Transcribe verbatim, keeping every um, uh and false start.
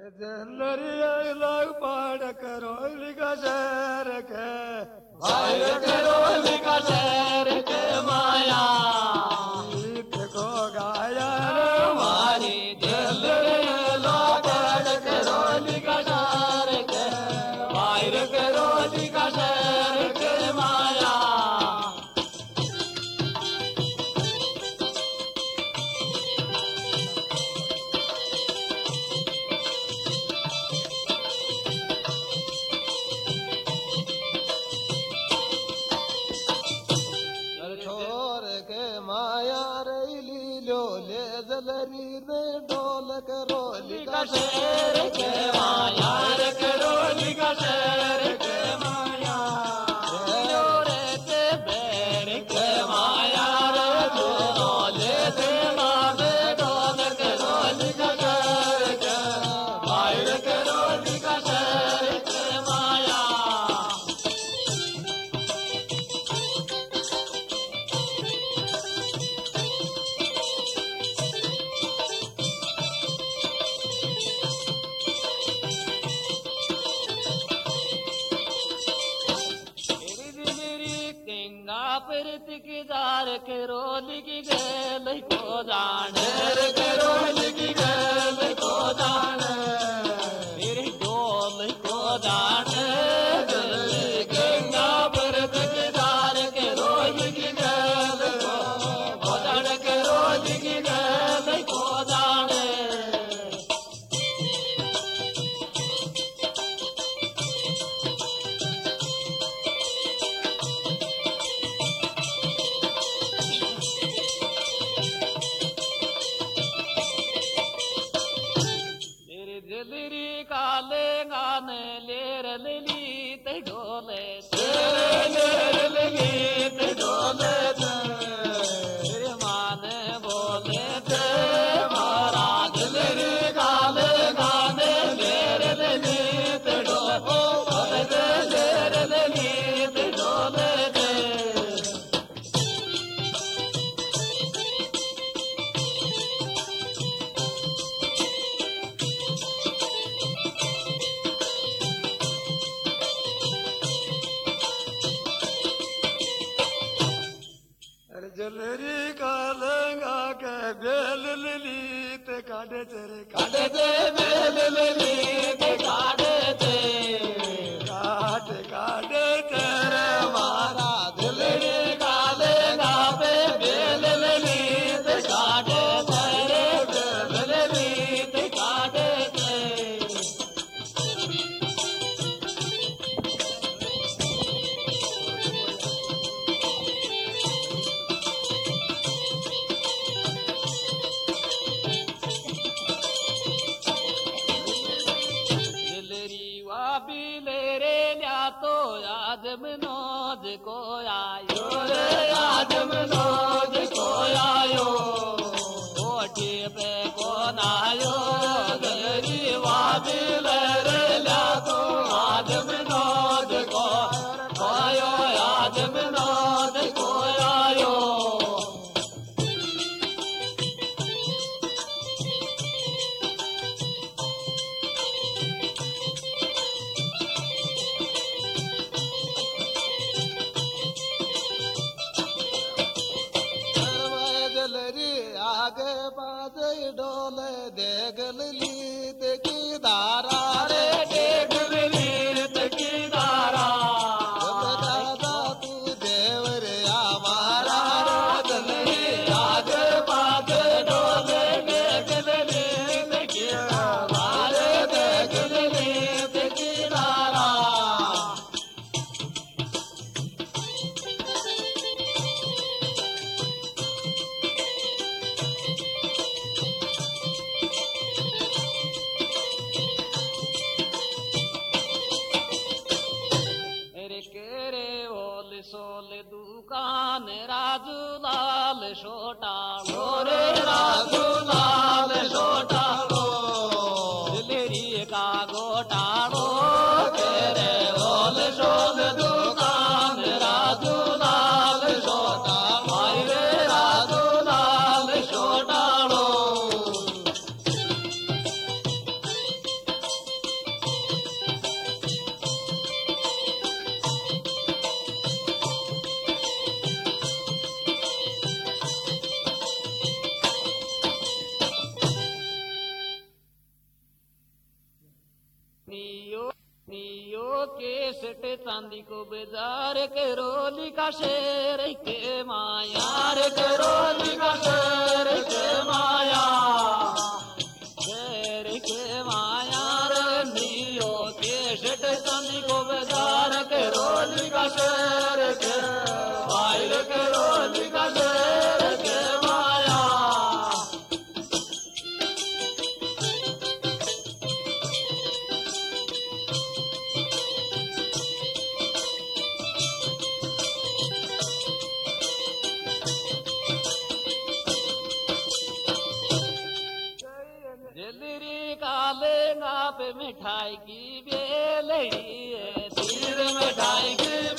जलरी लाग पाड़ करो लिखा शहर के भाई करो लिखा शहर के माया गीत को गाया हमारी जलरी लाग पाड़ करो लिखा शहर के भाई करो लिखा शहर के माया जलरी ने डोल करो लिखा शहर के माया करो लिखा शहर के माया रे के बैर के माया रे डोले से मारे डोल करो लिखा शहर के भाई करो लिखा शहर के माया प्रतिदार के रोल की गल को जाने के रोल की गल को जाने मेरी डोल को जाने गंगा प्रतिदार के रोल की गल को जाने के रोल की गल को जाने दिलरी काले गाने लेर लली ते डोले तेरे लेर लली ते डोले तेरे माने बोले ते मारा दिलरी काले गाने लेर लली ते डोले ते लेर लली ते डोले जलरी का लंगा के बेल लली ते काटे तेरे काटे ते बेल लली ते काटे ते काटे काटे तेरे मारा दिलरी का लंगा पे बेल लली ते काटे तेरे बेल लली ते काटे ते तो आदम नोज को आयो रे आदम नोज को आयो कोठी पे कौन आयो गरी वाबिल रे ला तो आदम नोज को आयो आदम नोज को आयो आगे बाजे डोले देगल लीत की दारा रे देगल लीत की दारा दादा तू देव रे हमारा दलरी आगे बाजे डोले देगल लीत की दारा रे देगल लीत की दारा सोल दुकान राजू लाल छोटा रे राजू लाल छोटा दिलरी का गोटाड़ो तेरे ओल सोल दुकान राजू लाल छोटा भाई रे राजू लाल छोटाड़ो नियो नियो के सटे चांदी को बाजार के रोली का शेर के माया रे के रोली का शेर के माया शेर के माया रे नियो के सटे चांदी को बाजार के रोली का शेर के भाई रे के रोली का शेर के माया जलरी काले पे मिठाई की बेलड़ी तीर मिठाई की